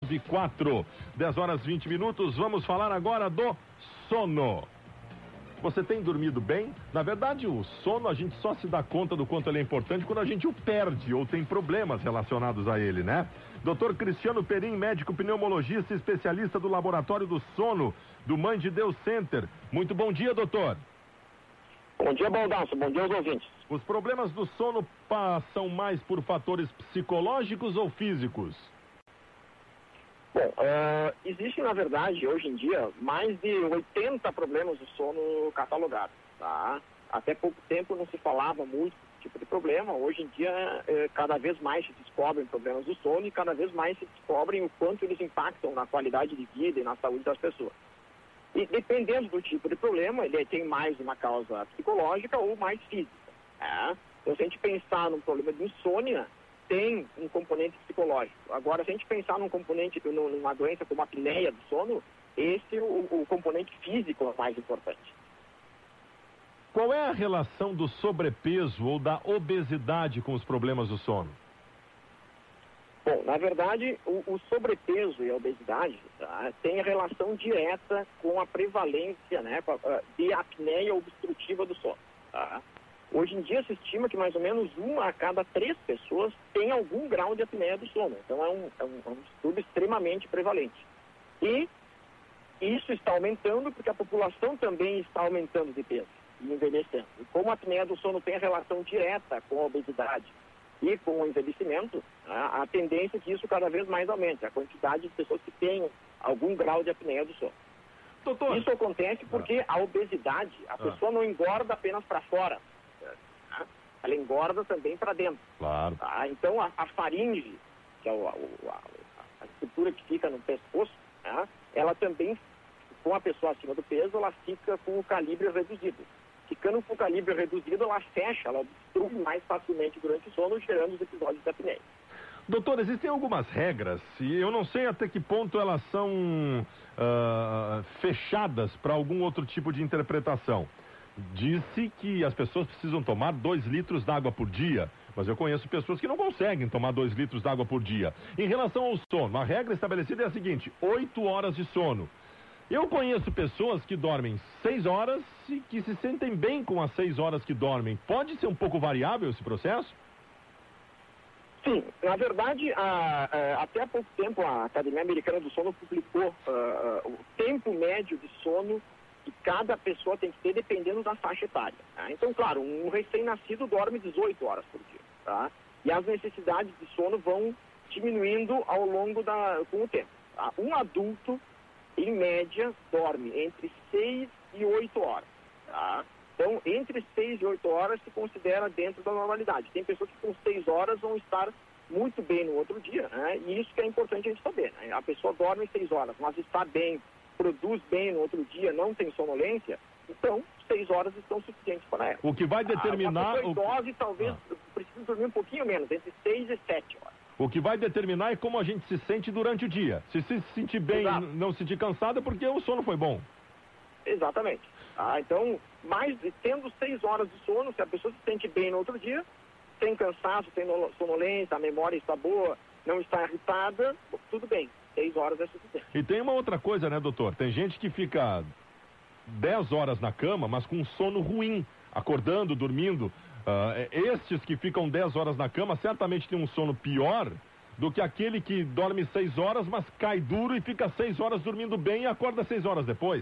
994. 10 horas 20 minutos. Vamos falar agora do sono. Você tem dormido bem? Na verdade, o sono a gente só se dá conta do quanto ele é importante quando a gente o perde ou tem problemas relacionados a ele, né? Dr. Cristiano Perim, médico pneumologista, especialista do Laboratório do Sono, do Mãe de Deus Center. Muito bom dia, doutor. Bom dia, Baldasso. Bom dia aos ouvintes. Os problemas do sono passam mais por fatores psicológicos ou físicos? Bom, existe, na verdade, hoje em dia, mais de 80 problemas do sono catalogados, tá? Até pouco tempo não se falava muito desse tipo de problema. Hoje em dia, cada vez mais se descobrem problemas do sono e cada vez mais se descobrem o quanto eles impactam na qualidade de vida e na saúde das pessoas. E dependendo do tipo de problema, ele tem mais uma causa psicológica ou mais física, né? Então, se a gente pensar num problema de insônia, tem um componente psicológico. Agora, se a gente pensar num componente, numa doença como a apneia do sono, o componente físico é o mais importante. Qual é a relação do sobrepeso ou da obesidade com os problemas do sono? Bom, na verdade, o sobrepeso e a obesidade, tá, tem relação direta com a prevalência, né, de apneia obstrutiva do sono, tá? Hoje em dia se estima que mais ou menos 1 a cada 3 pessoas tem algum grau de apneia do sono. Então é um estudo extremamente prevalente. E isso está aumentando porque a população também está aumentando de peso e envelhecendo. E como a apneia do sono tem relação direta com a obesidade e com o envelhecimento, a tendência é que isso cada vez mais aumente, a quantidade de pessoas que têm algum grau de apneia do sono. Doutor, isso acontece porque a obesidade, a pessoa não engorda apenas para fora, ela engorda também para dentro. Claro. Tá? Então a faringe, que é a estrutura que fica no pescoço, tá? Ela também, com a pessoa acima do peso, ela fica com o calibre reduzido. Ficando com o calibre reduzido, ela fecha, ela obstrui mais facilmente durante o sono, gerando os episódios de apneia. Doutor, existem algumas regras, e eu não sei até que ponto elas são fechadas para algum outro tipo de interpretação. Disse que as pessoas precisam tomar 2 litros d'água por dia, mas eu conheço pessoas que não conseguem tomar 2 litros d'água por dia. Em relação ao sono, a regra estabelecida é a seguinte: 8 horas de sono. Eu conheço pessoas que dormem 6 horas e que se sentem bem com as 6 horas que dormem. Pode ser um pouco variável esse processo? Sim, na verdade, até há pouco tempo a Academia Americana do Sono publicou o tempo médio de sono que cada pessoa tem que ter dependendo da faixa etária. Tá? Então, claro, um recém-nascido dorme 18 horas por dia, tá? E as necessidades de sono vão diminuindo ao longo com o tempo. Tá? Um adulto, em média, dorme entre 6 e 8 horas. Tá? Então, entre 6 e 8 horas se considera dentro da normalidade. Tem pessoas que com 6 horas vão estar muito bem no outro dia, né? E isso que é importante a gente saber, né? A pessoa dorme 6 horas, mas está bem, produz bem no outro dia, não tem sonolência, então 6 horas estão suficientes para ela. O que vai determinar... A pessoa idosa talvez precise dormir um pouquinho menos, entre 6 e 7 horas. O que vai determinar é como a gente se sente durante o dia. Se sentir bem e não se sentir cansado é porque o sono foi bom. Exatamente. Então, tendo 6 horas de sono, se a pessoa se sente bem no outro dia, sem cansaço, sem sonolência, a memória está boa, não está irritada, tudo bem. 6 horas é suficiente. E tem uma outra coisa, né, doutor? Tem gente que fica 10 horas na cama, mas com sono ruim, acordando, dormindo. Estes que ficam 10 horas na cama certamente têm um sono pior do que aquele que dorme 6 horas, mas cai duro e fica 6 horas dormindo bem e acorda 6 horas depois.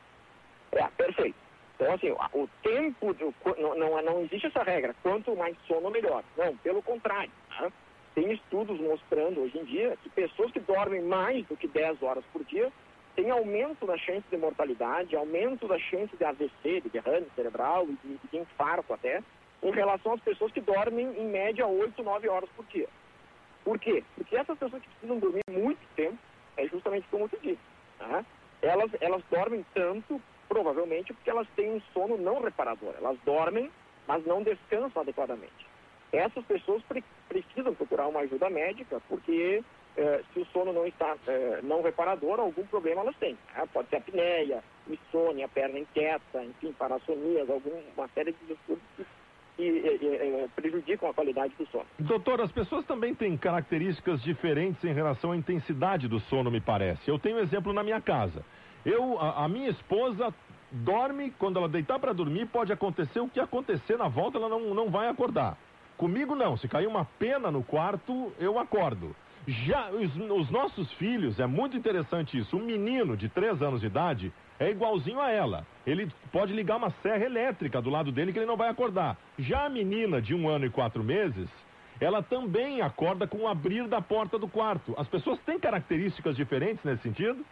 Perfeito. Então, assim, o tempo, não existe essa regra, quanto mais sono, melhor. Não, pelo contrário, tá? Tem estudos mostrando hoje em dia que pessoas que dormem mais do que 10 horas por dia têm aumento na chance de mortalidade, aumento da chance de AVC, de derrame cerebral e de infarto até, em relação às pessoas que dormem em média 8, 9 horas por dia. Por quê? Porque essas pessoas que precisam dormir muito tempo, é justamente como você disse, tá? Elas dormem tanto, provavelmente, porque elas têm um sono não reparador. Elas dormem, mas não descansam adequadamente. Essas pessoas precisam procurar uma ajuda médica, porque se o sono não está não reparador, algum problema elas têm. Pode ser apneia, insônia, perna inquieta, enfim, parassonias, uma série de distúrbios que que prejudicam a qualidade do sono. Doutor, as pessoas também têm características diferentes em relação à intensidade do sono, me parece. Eu tenho um exemplo na minha casa. A minha esposa dorme, quando ela deitar para dormir, pode acontecer o que acontecer na volta, ela não vai acordar. Comigo não, se cair uma pena no quarto, eu acordo. Já os nossos filhos, é muito interessante isso, um menino de 3 anos de idade é igualzinho a ela. Ele pode ligar uma serra elétrica do lado dele que ele não vai acordar. Já a menina de 1 ano e 4 meses, ela também acorda com o abrir da porta do quarto. As pessoas têm características diferentes nesse sentido?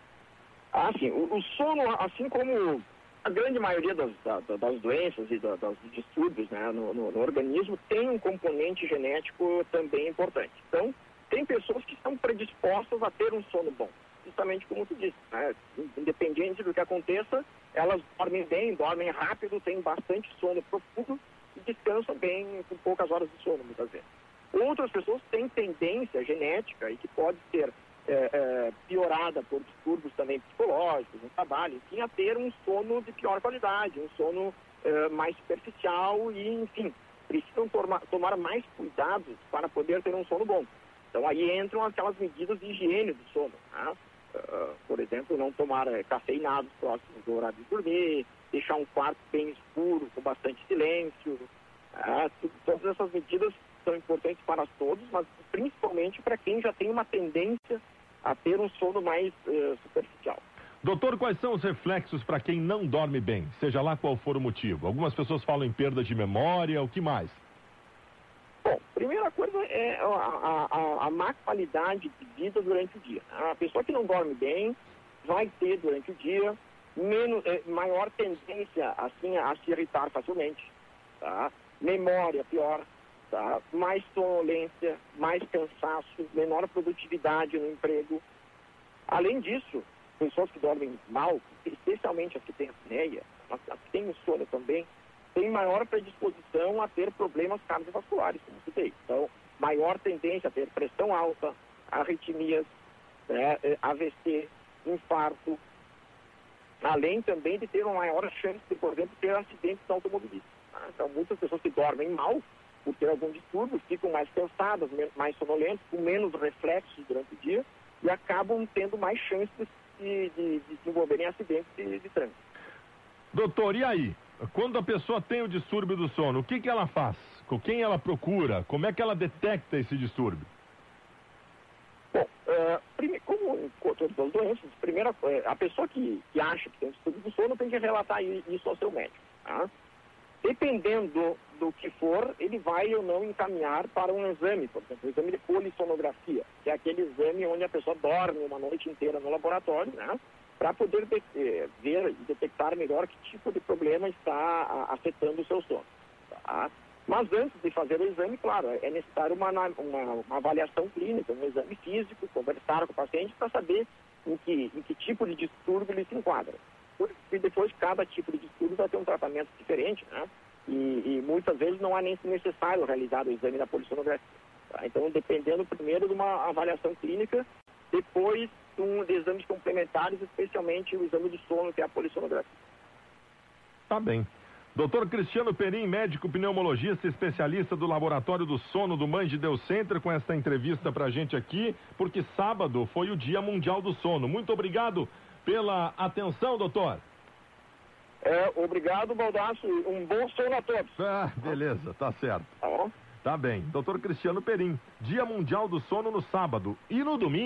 Ah, sim. O sono, assim como a grande maioria das doenças e dos distúrbios, né, no organismo, tem um componente genético também importante. Então, tem pessoas que estão predispostas a ter um sono bom, justamente como tu disse, né? Independente do que aconteça, elas dormem bem, dormem rápido, têm bastante sono profundo e descansam bem com poucas horas de sono, muitas vezes. Outras pessoas têm tendência genética e que pode ser piorada por distúrbios também psicológicos, no trabalho, enfim, a ter um sono de pior qualidade, um sono mais superficial e, enfim, precisam tomar mais cuidados para poder ter um sono bom. Então, aí entram aquelas medidas de higiene do sono, né? Por exemplo, não tomar cafeinados próximos do horário de dormir, deixar um quarto bem escuro, com bastante silêncio. Todas essas medidas são importantes para todos, mas principalmente para quem já tem uma tendência a ter um sono mais superficial. Doutor, quais são os reflexos para quem não dorme bem, seja lá qual for o motivo? Algumas pessoas falam em perda de memória, o que mais? Bom, primeira coisa é a má qualidade de vida durante o dia. A pessoa que não dorme bem vai ter durante o dia maior tendência assim, a se irritar facilmente, tá? Memória pior, tá? Mais sonolência, mais cansaço, menor produtividade no emprego. Além disso, pessoas que dormem mal, especialmente as que têm apneia, as que têm sono também, tem maior predisposição a ter problemas cardiovasculares, como citei. Então, maior tendência a ter pressão alta, arritmias, né, AVC, infarto, além também de ter uma maior chance de, por exemplo, ter acidentes automobilísticos. Tá? Então, muitas pessoas que dormem mal, por ter algum distúrbio, ficam mais cansadas, mais sonolentas, com menos reflexos durante o dia e acabam tendo mais chances de desenvolverem acidentes de trânsito. Doutor, e aí? Quando a pessoa tem o distúrbio do sono, o que ela faz? Com quem ela procura? Como é que ela detecta esse distúrbio? Bom, como em todas as doenças, primeiro, a pessoa que acha que tem distúrbio do sono tem que relatar isso ao seu médico. Tá? Dependendo do que for, ele vai ou não encaminhar para um exame, por exemplo, o exame de polissonografia, que é aquele exame onde a pessoa dorme uma noite inteira no laboratório, né? Para poder ver e detectar melhor que tipo de problema está afetando o seu sono. Tá? Mas antes de fazer o exame, claro, é necessário uma avaliação clínica, um exame físico, conversar com o paciente para saber em que tipo de distúrbio ele se enquadra. Porque depois cada tipo de distúrbio vai ter um tratamento diferente, né? E muitas vezes não é nem necessário realizar o exame da polissonografia. Tá? Então, dependendo primeiro de uma avaliação clínica, depois de exames complementares, especialmente o exame de sono, que é a polissonografia. Tá bem. Doutor Cristiano Perim, médico pneumologista, especialista do Laboratório do Sono do Mandideu Center, com essa entrevista pra gente aqui, porque sábado foi o Dia Mundial do Sono. Muito obrigado pela atenção, doutor. Obrigado, Baldasso. Um bom sono a todos. Beleza, tá certo. Tá bom? Tá bem. Doutor Cristiano Perim, Dia Mundial do Sono no sábado. E no domingo?